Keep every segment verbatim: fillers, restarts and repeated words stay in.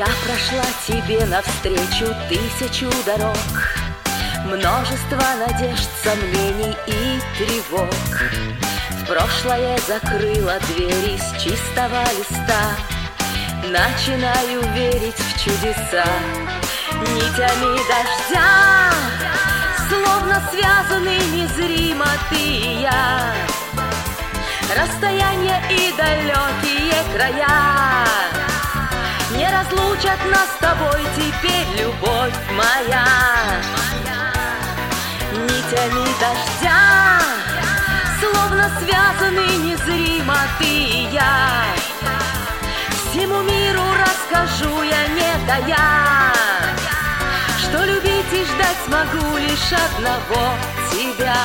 Я прошла тебе навстречу тысячу дорог, множество надежд, сомнений и тревог. В прошлое закрыла двери с чистого листа, начинаю верить в чудеса. Нитями дождя, словно связаны незримо ты и я. Расстояние и далекие края не разлучат нас с тобой теперь, любовь моя. Нитями дождя, словно связаны незримо ты и я. Всему миру расскажу я, не тая, что любить и ждать смогу лишь одного тебя.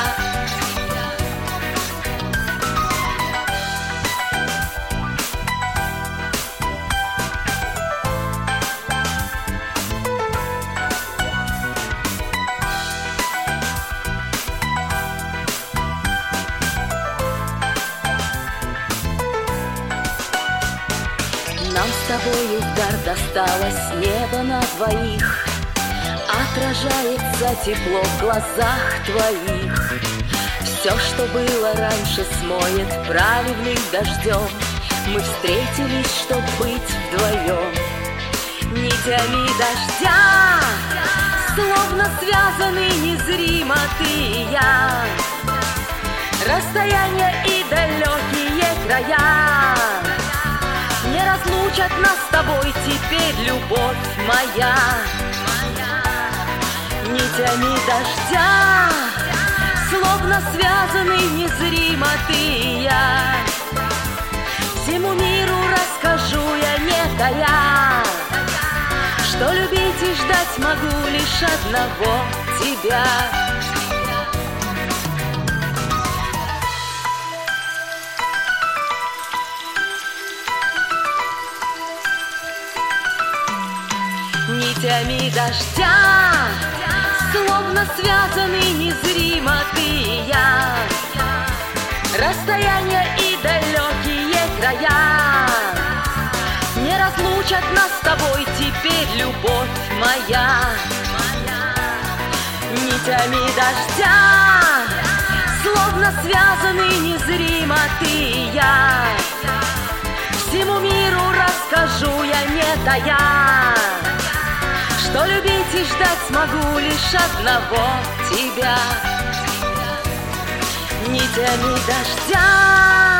Нам с тобою в дар досталось небо на двоих, отражается тепло в глазах твоих. Все, что было раньше, смоет правильным дождем. Мы встретились, чтоб быть вдвоем. Нитями дождя, словно связаны незримо ты и я. Расстояние и далекие края не разлучат нас с тобой теперь, любовь моя. Нитями дождя, словно связаны незримо ты и я. Всему миру расскажу я, не тая, что любить и ждать могу лишь одного тебя. Нитями дождя, словно связаны незримо ты и я. Расстояние и далекие края не разлучат нас с тобой теперь, любовь моя. Нитями дождя, словно связаны незримо ты и я. Всему миру расскажу я, не тая, что любить и ждать смогу лишь одного тебя. Нитями дождя.